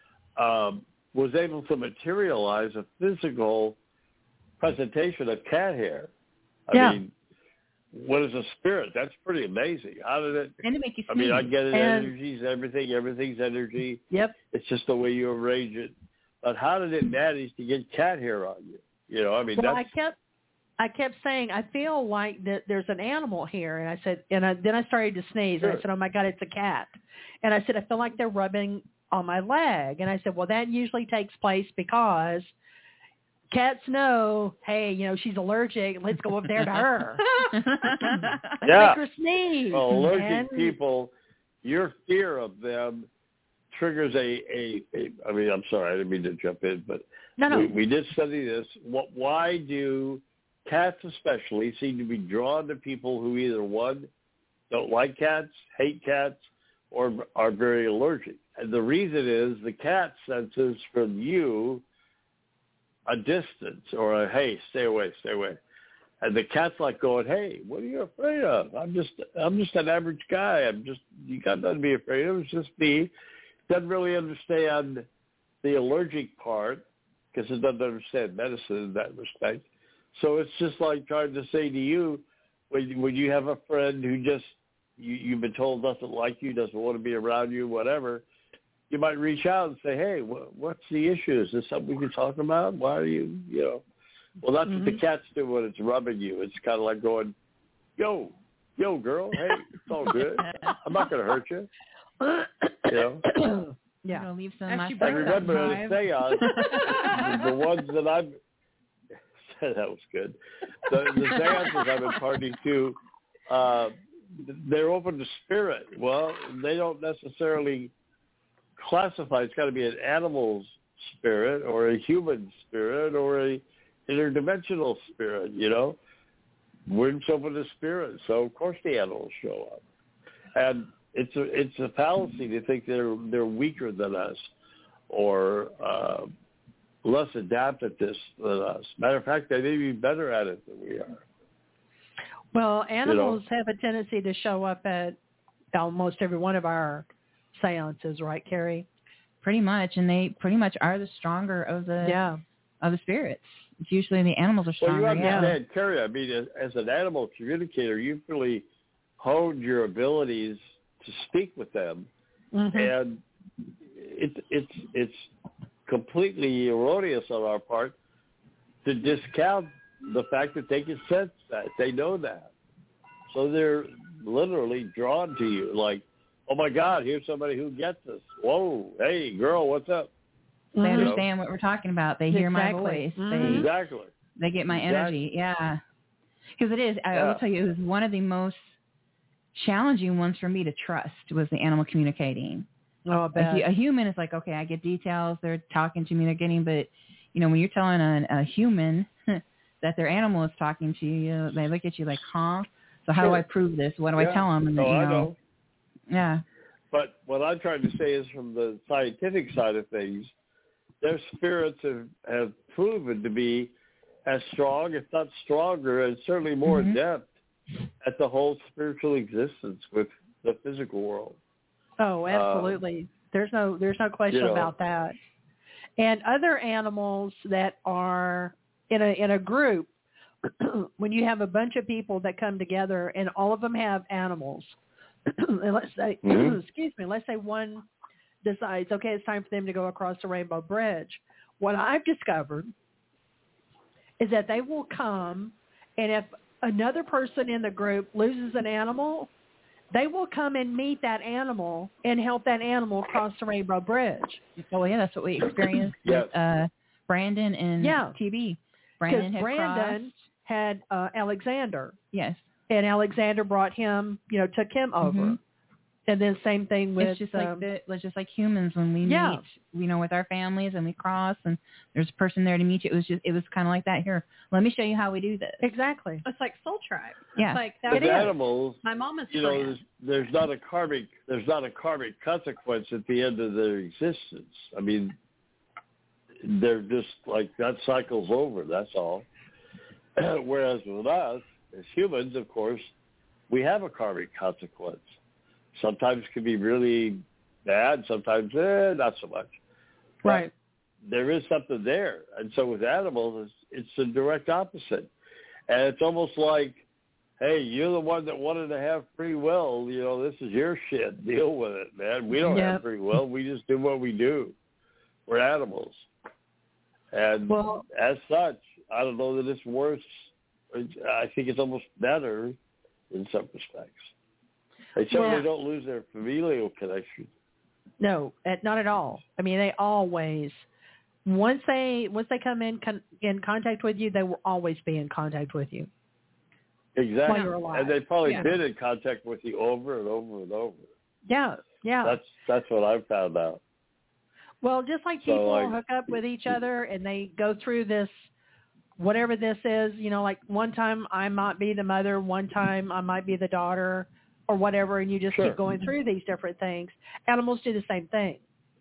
was able to materialize a physical presentation of cat hair. I mean, what is a spirit? That's pretty amazing. How did it? And to make you I mean, sneeze. I get it. And- Energy's everything. Everything's energy. Yep. It's just the way you arrange it. But how did it manage to get cat hair on you? You know, I mean, Well, that's I kept saying, I feel like that there's an animal here. And I said, then I started to sneeze. And I Sure. said, oh, my God, it's a cat. And I said, I feel like they're rubbing on my leg. And I said, well, that usually takes place because cats know, hey, she's allergic. Let's go up there to her. Yeah. Make her sneeze. well, allergic And- people. Your fear of them triggers I mean, I'm sorry, I didn't mean to jump in, but No. we did study this. Why do cats especially seem to be drawn to people who either, one, don't like cats, hate cats, or are very allergic? And the reason is the cat senses from you a distance or a, hey, stay away. And the cat's like going, hey, what are you afraid of? I'm just an average guy. You got nothing to be afraid of. It's just me. Doesn't really understand the allergic part because it doesn't understand medicine in that respect. So it's just like trying to say to you, when you have a friend who just, you've been told doesn't like you, doesn't want to be around you, whatever, you might reach out and say, hey, what's the issue? Is this something we can talk about? Why are you, Well, that's what the cats do when it's rubbing you. It's kind of like going, yo, girl, hey, it's all good. I'm not going to hurt you. Yeah. I'm gonna leave some Actually, of my And Bring remember, that at a seance, the ones that I've that was good. The seances I've been party to, they're open to spirit. Well, they don't necessarily classify. It's got to be an animal's spirit or a human spirit or a interdimensional spirit, you know. We're in some of the spirit, so of course the animals show up. And it's a fallacy to think they're weaker than us or less adept at this than us. Matter of fact, they may be better at it than we are. Well, animals have a tendency to show up at almost every one of our seances, right, Carrie? Pretty much, and they pretty much are the stronger of the spirits. It's usually the animals are stronger. Well, you understand, Carrie, I mean, as an animal communicator, you've really honed your abilities to speak with them, and it's completely erroneous on our part to discount the fact that they can sense that. They know that. So they're literally drawn to you like, oh, my God, here's somebody who gets us. Whoa, hey, girl, what's up? They understand what we're talking about. They hear my voice. They get my energy. Yeah. Because it is, I will tell you, it was one of the most challenging ones for me to trust was the animal communicating. Oh, I bet. A human is like, okay, I get details. They're talking to me. They're getting, but, you know, when you're telling a human that their animal is talking to you, they look at you like, huh? So how do I prove this? What do I tell them? And then, I know. Yeah. But what I'm trying to say is from the scientific side of things, their spirits have proven to be as strong, if not stronger, and certainly more adept at the whole spiritual existence with the physical world. Oh, absolutely. There's no question about that. And other animals that are in a group, when you have a bunch of people that come together and all of them have animals, and let's say, let's say one decides, okay, it's time for them to go across the Rainbow Bridge. What I've discovered is that they will come, and if another person in the group loses an animal, they will come and meet that animal and help that animal cross the Rainbow Bridge. Oh, yeah, that's what we experienced with Brandon and TB. Brandon had Alexander. Yes. And Alexander brought him, took him over. And then same thing with... It's just like humans when we meet, with our families and we cross and there's a person there to meet you. It was kind of like that here. Let me show you how we do this. Exactly. It's like Soul Tribe. Yeah. It's like that. With animals, my mom is there's not a karmic consequence at the end of their existence. I mean, they're just like that cycle's over. That's all. Whereas with us, as humans, of course, we have a karmic consequence. Sometimes it can be really bad. Sometimes not so much. Right. But there is something there. And so with animals, it's the direct opposite. And it's almost like, hey, you're the one that wanted to have free will. This is your shit. Deal with it, man. We don't have free will. We just do what we do. We're animals. And as such, I don't know that it's worse. I think it's almost better in some respects. They certainly don't lose their familial connection. No, not at all. I mean, they always, once they come in contact with you, they will always be in contact with you. Exactly. While you're alive. And they've probably been in contact with you over and over and over. Yeah. That's what I've found out. Well, just like people hook up with each other and they go through this, whatever this is, like one time I might be the mother, one time I might be the daughter or whatever, and you just keep going through these different things. Animals do the same thing.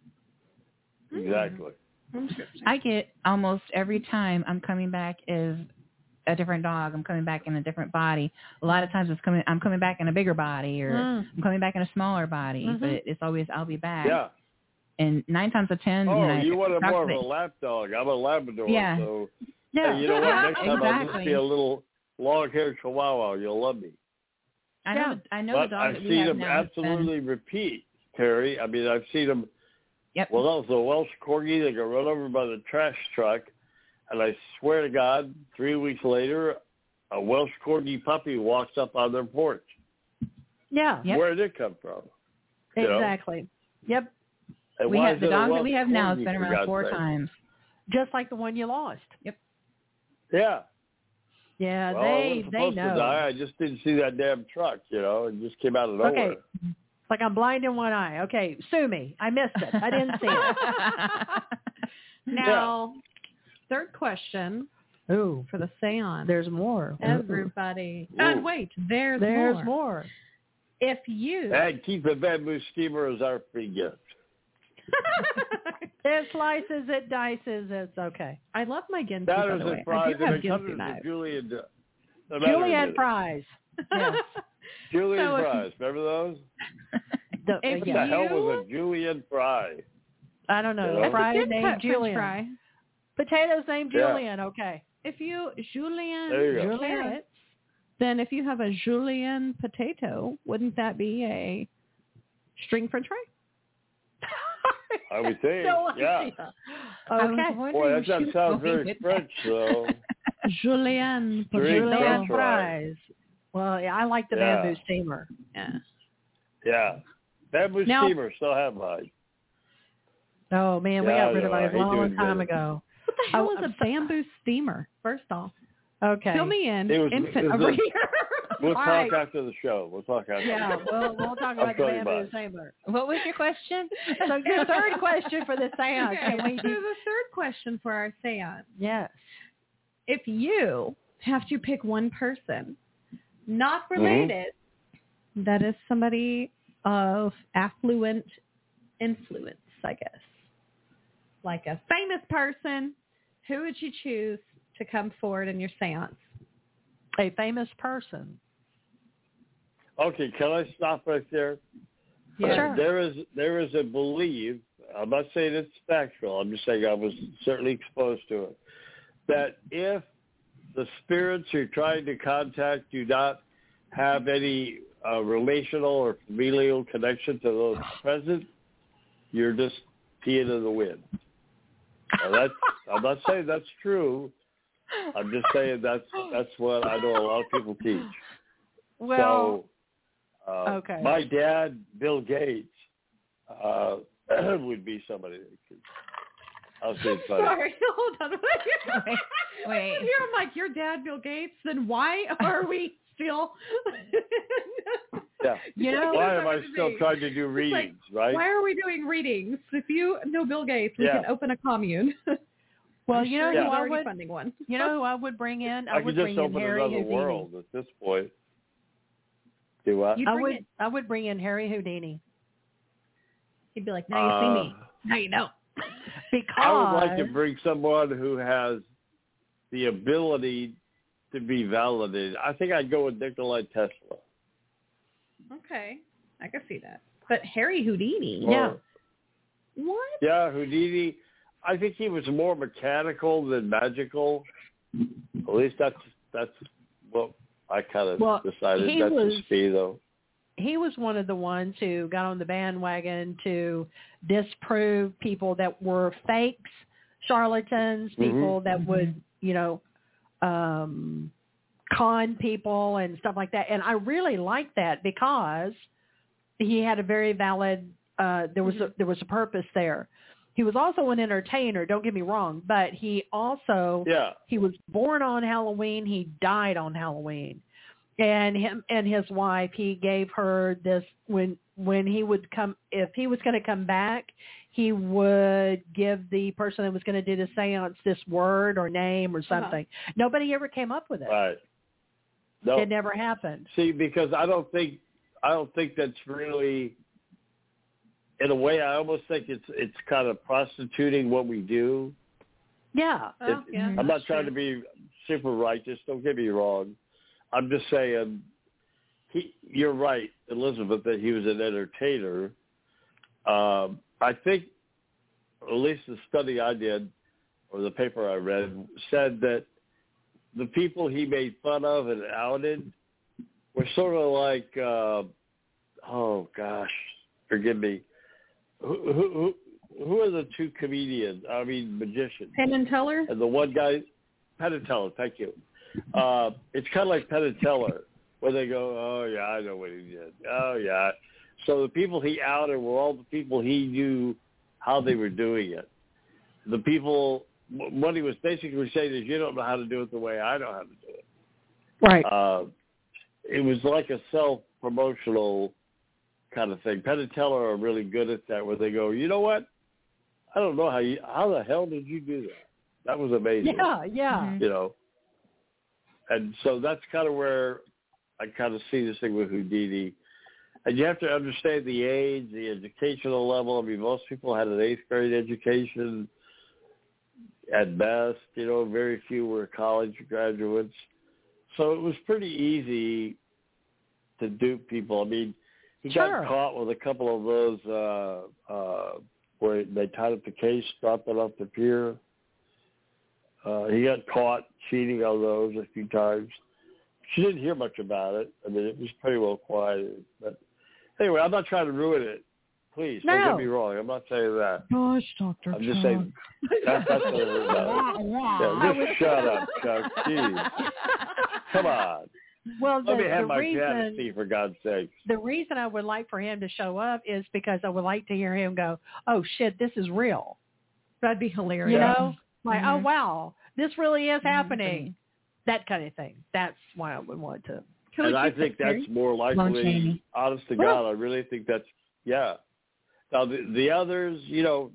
Exactly. I get almost every time I'm coming back as a different dog. I'm coming back in a different body. A lot of times I'm coming back in a bigger body or I'm coming back in a smaller body, but it's always I'll be back. Yeah. And 9 times out of 10, you want more of a lap dog. I'm a Labrador, so hey, you know what? Next time I'll just be a little long-haired Chihuahua. You'll love me. I know but the dog I've that we seen have them now absolutely repeat, Terry. I mean, I've seen them. Yep. Well, that was the Welsh Corgi. They got run over by the trash truck, and I swear to God, 3 weeks later, a Welsh Corgi puppy walks up on their porch. Yeah. Yep. Where did it come from? Exactly. Yep. And we have the dog that we have now has been around 4 times. Just like the one you lost. Yep. Yeah. Yeah, well, they supposed know. To die. I just didn't see that damn truck, It just came out of nowhere. Okay. It's like I'm blind in one eye. Okay, sue me. I missed it. I didn't see it. Now, third question. Ooh, for the seance. there's more. Everybody. Ooh. And wait, there's more. More. If you... And keep a bamboo steamer as our free gift. It slices, it dices, it's okay. I love my Ginsu, That by is the a way. I prize. do And have it comes Ginsu with a knives. Juliet Prize. Yes. Julian So if- fries. Remember those? If What yeah. the hell you- was a Julian fry? I don't know. That's a Fry Good named cut French Julian. fry. Potatoes named Yeah. Julian. Okay. If you There you Julian go. carrots, then if you have a Julian potato, wouldn't that be a string French fry? I would think. No Yeah. idea. I was Okay. wondering Boy, that if she doesn't was sound going very with French, though. Julian String potato. Julian French fry. Fries. Well, yeah, I like the Yeah. bamboo steamer. Yeah. Yeah. Bamboo Now- steamer. Still have mine. Oh, man, we Yeah, got rid of I it a hate to long admit time it. ago. What the hell Oh, is a bamboo steamer? First off, Okay. fill me in. It was- Infant it was over a- here. We'll All talk right. after the show. We'll talk after. Yeah, we'll talk about the telling you bamboo about it. steamer. What was your question? So your third question for the seance. Okay, Can we so do? the third question for our seance. Yes. If you have to pick one person, not related, that is somebody of affluent influence, I guess, like a famous person, who would you choose to come forward in your seance? A famous person. Okay, can I stop right there? Yeah. Sure. There is a belief. I'm not saying it's factual. I'm just saying I was certainly exposed to it. That if the spirits you're trying to contact do not have any relational or familial connection to those present, you're just peeing in the wind. Now I'm not saying that's true. I'm just saying that's what I know a lot of people teach. Well, So, okay. My dad, Bill Gates, would be somebody that could. I'll say it's funny. Sorry, hold on. Wait. Here I'm like, your dad, Bill Gates, then why are we still... Yeah. You know, Why am I still trying to do It's readings, right? Why are we doing readings? If you know Bill Gates, we Yeah. can open a commune. well, I'm you sure know he's who I already would. funding one. You know who I would bring in? I would could bring just in open Harry another Houdini. world at this point. Do what? You'd bring it. I would bring in Harry Houdini He'd be like, now you see me. Now you know. because I would like to bring someone who has the ability to be validated. I think I'd go with Nikola Tesla. Okay. I can see that. But Harry Houdini? Yeah. What? Yeah, Houdini. I think he was more mechanical than magical. At least that's what I kind of decided. he That's was- just me, though. he was one of the ones who got on the bandwagon to disprove people that were fakes, charlatans, people that would, con people and stuff like that. And I really liked that because he had a very valid, there was a purpose there. He was also an entertainer, don't get me wrong, but he also, he was born on Halloween. He died on Halloween. And him and his wife, he gave her this when he would come, if he was going to come back, he would give the person that was going to do the seance this word or name or something. Nobody ever came up with it. Right. No. It never happened. See, because I don't think that's really, in a way, I almost think it's kind of prostituting what we do. Yeah. I'm not trying to be super righteous. Don't get me wrong. I'm just saying, you're right, Elizabeth, that he was an entertainer. I think, at least the study I did, or the paper I read, said that the people he made fun of and outed were sort of like, oh gosh, forgive me, who are the two comedians? I mean, magicians. Penn and Teller? And the one guy, Penn and Teller, thank you. It's kind of like Penn and Teller, where they go, oh, yeah, I know what he did. Oh, yeah. So the people he outed were all the people he knew how they were doing it. The people, what he was basically saying is, you don't know how to do it the way I know how to do it. Right. It was like a self-promotional kind of thing. Penn and Teller are really good at that, where they go, you know what? I don't know how the hell did you do that? That was amazing. Yeah. You know, and so that's kind of where I kind of see this thing with Houdini. And you have to understand the age, the educational level. I mean, most people had an 8th grade education at best. You know, very few were college graduates. So it was pretty easy to dupe people. I mean, he got caught with a couple of those where they tied up the case, dropped it off the pier. He got caught cheating on those a few times. She didn't hear much about it. I mean, it was pretty well quiet. But anyway, I'm not trying to ruin it. Please, don't get me wrong. I'm not saying that. Gosh, Dr. I'm just saying that's what I heard about it. Yeah, just shut up, Chuck. Jeez. Come on. Well, Let me have my reason, pianist, for God's sake. The reason I would like for him to show up is because I would like to hear him go, "Oh shit, this is real." That'd be hilarious. You know, like, "Oh wow, this really is happening." That kind of thing. That's why I would want to. And I think that's more likely. Honest to God, I really think that's Now the others, you know,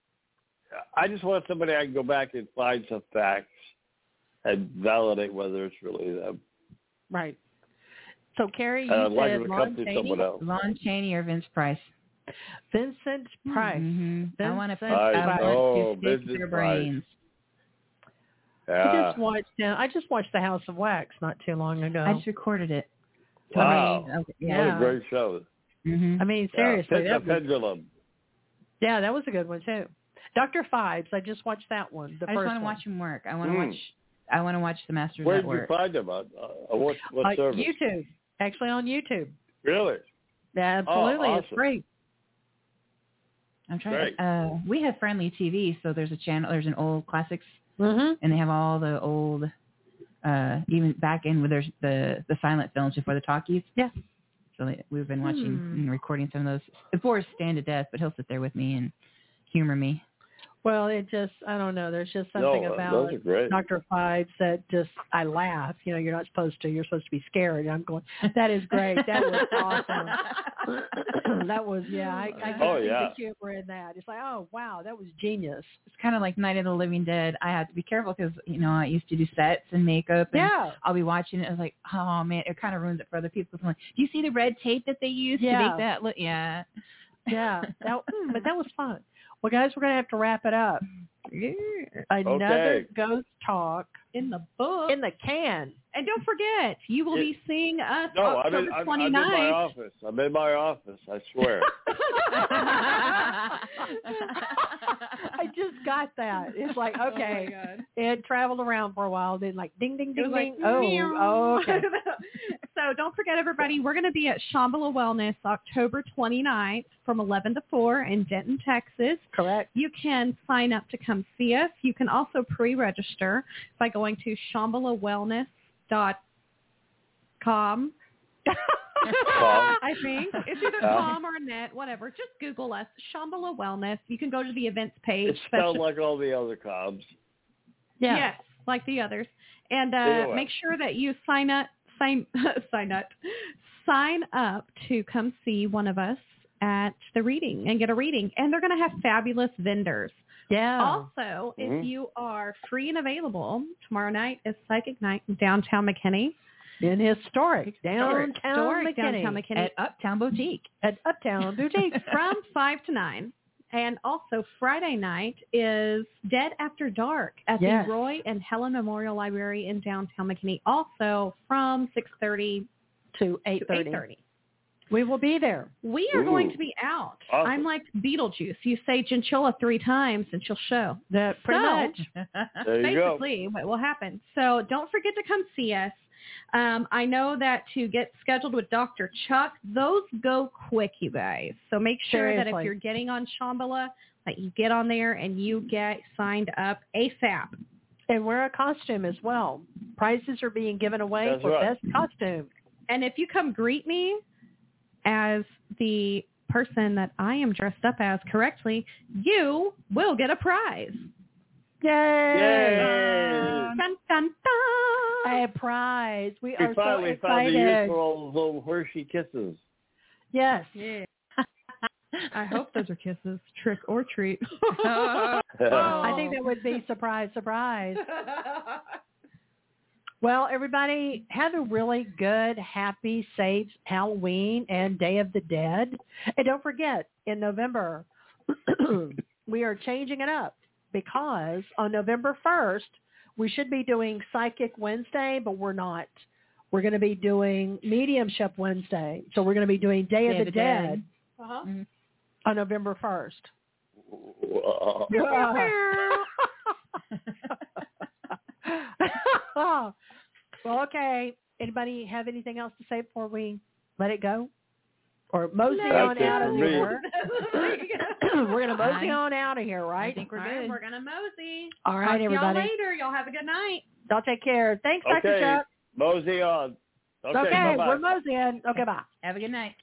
I just want somebody I can go back and find some facts and validate whether it's really them. Right. So, Carrie, you like said Lon Chaney? Lon Chaney or Vince Price? Vincent Price. Mm-hmm. I want to stick their brains. Yeah. I just watched The House of Wax not too long ago. I just recorded it. Wow. What a great show. Mm-hmm. I mean, seriously. The Pendulum. Yeah, that was a good one, too. Dr. Phibes, I just watched that one. I just want to watch him work. I want to watch the Masters Where at did work. you find him? What service? YouTube. Actually on YouTube. Really? Yeah, absolutely. Awesome. It's great. I'm trying. We have Friendly TV, so there's a channel. There's an old classics, and they have all the old, even back in where there's the silent films before the talkies. Yeah. So we've been watching and recording some of those. Before Stand to Death, but he'll sit there with me and humor me. Well, I don't know. There's just something about Dr. Phibes that just, I laugh. You know, you're not supposed to. You're supposed to be scared. And I'm going, that is great. That was awesome. That was, I get the humor in that. It's like, oh, wow, that was genius. It's kind of like Night of the Living Dead. I have to be careful because, you know, I used to do sets and makeup. And I'll be watching it. I was like, oh, man, it kind of ruins it for other people. I'm like, do you see the red tape that they used to make that look? Yeah. Yeah. But that was fun. Well, guys, we're going to have to wrap it up. Yeah. Another Ghost Talk in the book. In the can. And don't forget, you will be seeing us October 29th. I'm in my office. I'm in my office, I swear. I just got that. It's like, okay. Oh it traveled around for a while. Then like, ding, ding, ding, ding. Like, okay. So don't forget, everybody, we're going to be at Shambhala Wellness October 29th from 11 to 4 in Denton, Texas. Correct. You can sign up to come see us. You can also pre-register by going to shambhalawellness.com. I think it's either com or net, whatever. Just Google us, Shambhala Wellness. You can go to the events page. It's spelled like all the other coms. Yeah. Yes, like the others. And make sure that you sign up to come see one of us at the reading and get a reading. And they're going to have fabulous vendors. Yeah. Also, if you are free and available, tomorrow night is Psychic Night in downtown McKinney. In historic downtown McKinney. At Uptown Boutique. From 5 to 9. And also Friday night is Dead After Dark at the Roy and Helen Memorial Library in downtown McKinney. Also from 6:30 to 8:30. We will be there. We are going to be out. Awesome. I'm like Beetlejuice. You say chinchilla 3 times and she'll show. That pretty much. There you basically what will happen. So don't forget to come see us. I know that to get scheduled with Dr. Chuck, those go quick, you guys. So make sure that if you're getting on Shambhala, that you get on there and you get signed up ASAP. And wear a costume as well. Prizes are being given away for best costume. And if you come greet me as the person that I am dressed up as correctly, you will get a prize. Yay! Dun, dun, dun. A prize. We are finally so excited. Found the use for all those little Hershey kisses. Yes. Yeah. I hope those are kisses. Trick or treat. I think that would be surprise, surprise. Well, everybody, have a really good, happy, safe Halloween and Day of the Dead. And don't forget, in November, we are changing it up because on November 1st, we should be doing Psychic Wednesday, but we're not. We're going to be doing Mediumship Wednesday. So we're going to be doing Day of the Dead on November 1st. Well, okay. Anybody have anything else to say before we let it go? Or mosey on out of here? We're going to mosey on out of here, right? I think we're good. We're going to mosey. All right, everybody. Y'all later. Y'all have a good night. Y'all take care. Thanks, Dr. Chuck. Mosey on. Okay, bye-bye. We're moseying. Okay, bye. Have a good night.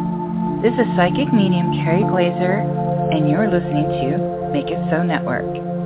This is Psychic Medium Carrie Glazer, and you're listening to Make It So Network.